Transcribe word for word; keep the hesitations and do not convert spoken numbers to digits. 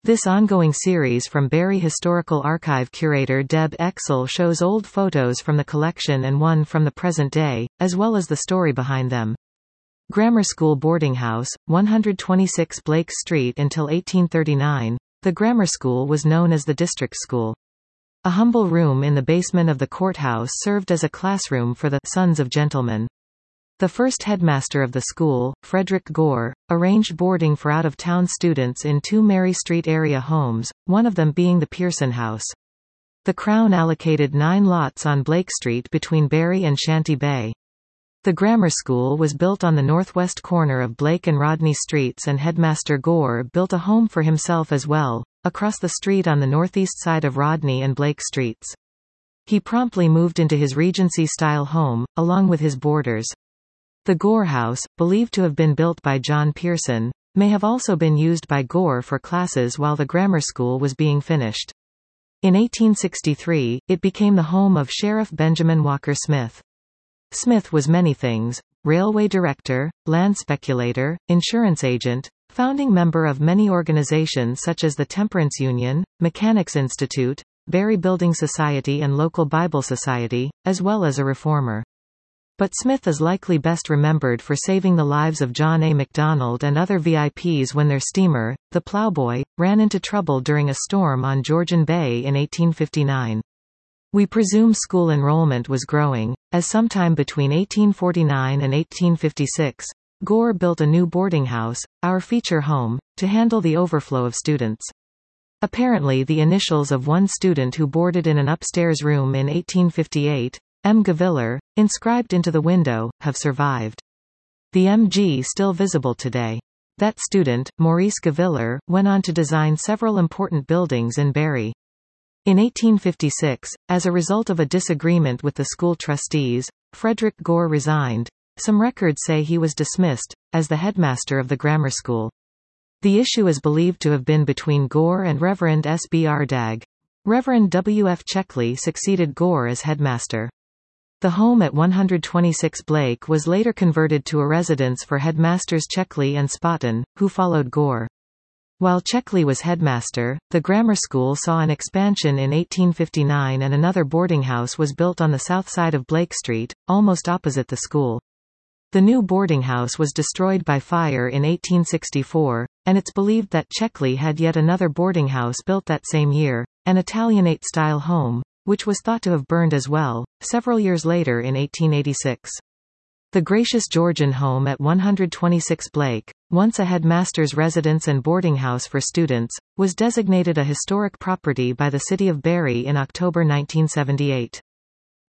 This ongoing series from Barry Historical Archive curator Deb Exel shows old photos from the collection and one from the present day, as well as the story behind them. Grammar School Boarding House, one twenty-six Blake Street. Until eighteen thirty-nine, the grammar school was known as the district school. A humble room in the basement of the courthouse served as a classroom for the sons of gentlemen. The first headmaster of the school, Frederick Gore, arranged boarding for out-of-town students in two Mary Street area homes, one of them being the Pearson House. The Crown allocated nine lots on Blake Street between Barry and Shanty Bay. The grammar school was built on the northwest corner of Blake and Rodney Streets, and Headmaster Gore built a home for himself as well, across the street on the northeast side of Rodney and Blake Streets. He promptly moved into his Regency-style home, along with his boarders. The Gore House, believed to have been built by John Pearson, may have also been used by Gore for classes while the grammar school was being finished. In eighteen sixty-three, it became the home of Sheriff Benjamin Walker Smith. Smith was many things: railway director, land speculator, insurance agent, founding member of many organizations such as the Temperance Union, Mechanics Institute, Barry Building Society and Local Bible Society, as well as a reformer. But Smith is likely best remembered for saving the lives of John A. MacDonald and other V I Ps when their steamer, the Ploughboy, ran into trouble during a storm on Georgian Bay in eighteen fifty-nine. We presume school enrollment was growing, as sometime between eighteen forty-nine and eighteen fifty-six, Gore built a new boarding house, our feature home, to handle the overflow of students. Apparently the initials of one student who boarded in an upstairs room in eighteen fifty-eight, M. Gaviller, inscribed into the window, have survived. The M G still visible today. That student, Maurice Gaviller, went on to design several important buildings in Barry. In eighteen fifty-six, as a result of a disagreement with the school trustees, Frederick Gore resigned. Some records say he was dismissed, as the headmaster of the grammar school. The issue is believed to have been between Gore and Reverend S. B. Ardagh. Reverend W. F. Checkley succeeded Gore as headmaster. The home at one twenty-six Blake was later converted to a residence for headmasters Checkley and Spotton, who followed Gore. While Checkley was headmaster, the grammar school saw an expansion in eighteen fifty-nine and another boarding house was built on the south side of Blake Street, almost opposite the school. The new boarding house was destroyed by fire in eighteen sixty-four, and it's believed that Checkley had yet another boarding house built that same year, an Italianate-style home, which was thought to have burned as well, several years later in eighteen eighty-six. The Gracious Georgian Home at one twenty-six Blake, once a headmaster's residence and boarding house for students, was designated a historic property by the city of Barry in October nineteen seventy-eight.